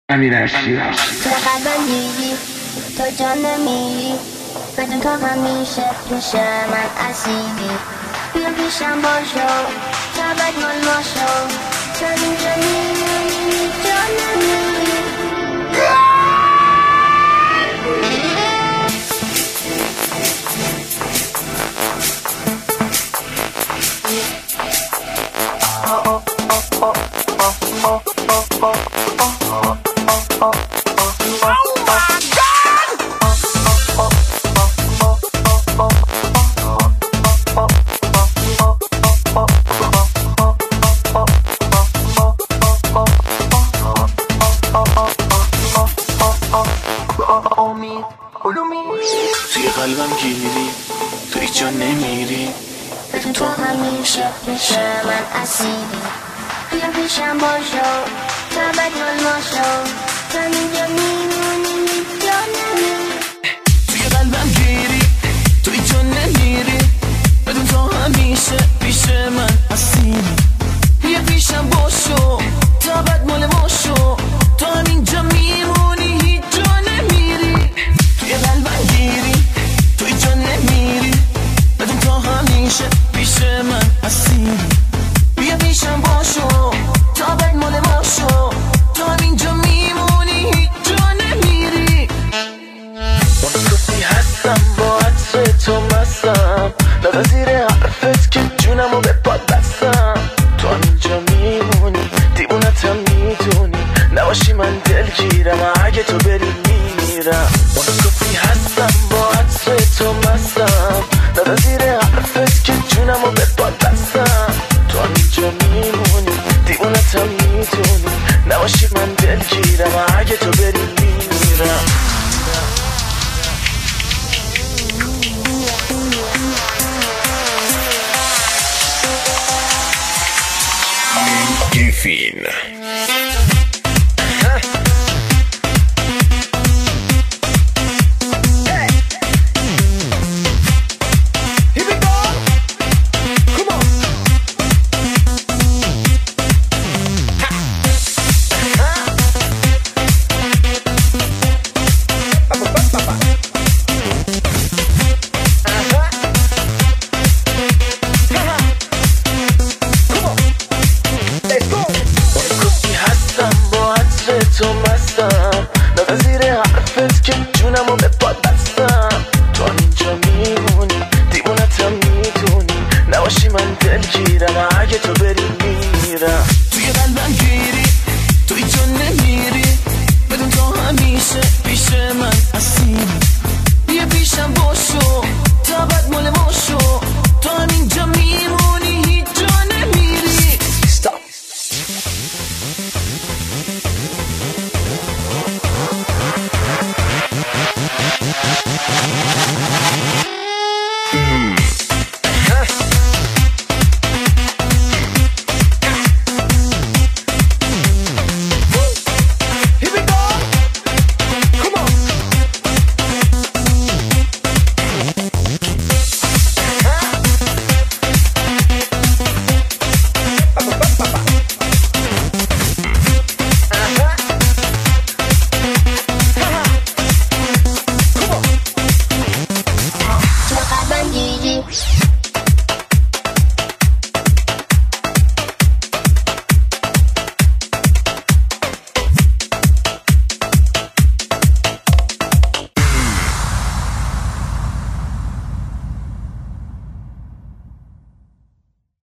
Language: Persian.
امیرعشقی تو قلبم دیدی، تو جان نمیری، بدون تو همیشه پیش من اسیری. بیا پیشم باشو، تبت مال باشو، تو اینجا میمونی جان نمیری. توی قلبم گیری، تو هیچ جا نمیری، بدون تو همیشه پیش من اسیری. بیا پیشم باشو، تبت مال باشو، تو اینجا میمونی جا نمیری. توی قلبم گیری، تو هیچ جا نمیری، بدون تو همیشه پیش من اسیری. بیا پیشم باشو، تبت مال باشو، تو همینجا میمونی هیچ جا نمیری. توی قلبم گیری، تو هیچ جا نمیری، بدون تو همیشه پیش من اسیری. بیا پیشم باشو، تبت مال باشو، تو همینجا میمونی هیچ جا نمیری. مصطفی هستم با عطر تو مستم، نوزیر حرفت که جونمو به پاد بستم. تو همینجا میمونی، دیوونتم میدونی، نباشی من دلگیرم، اگه تو بری میرم. مصطفی هستم با عطر تو مستم، نوزیر حرفت که جونمو به پاد بستم. تو همینجا میمونی، دیوونتم میدونی، نباشی من دلگیرم، اگه تو بری میرم. Giffin. تو مستم، نوزیر حرفت که جونمو به پاد بستم. تو اینجا میمونی، دیوونتم میدونی، نباشی من دلگیرم، اگه تو بری میرم. توی قلبم گیری، تو اینجا نمیری، بدون تو همیشه پیش من اسیری. بیا پیشم باشو، تبت مال باشو، تو همینجا میمونی هیچ جا نمیری. Stop.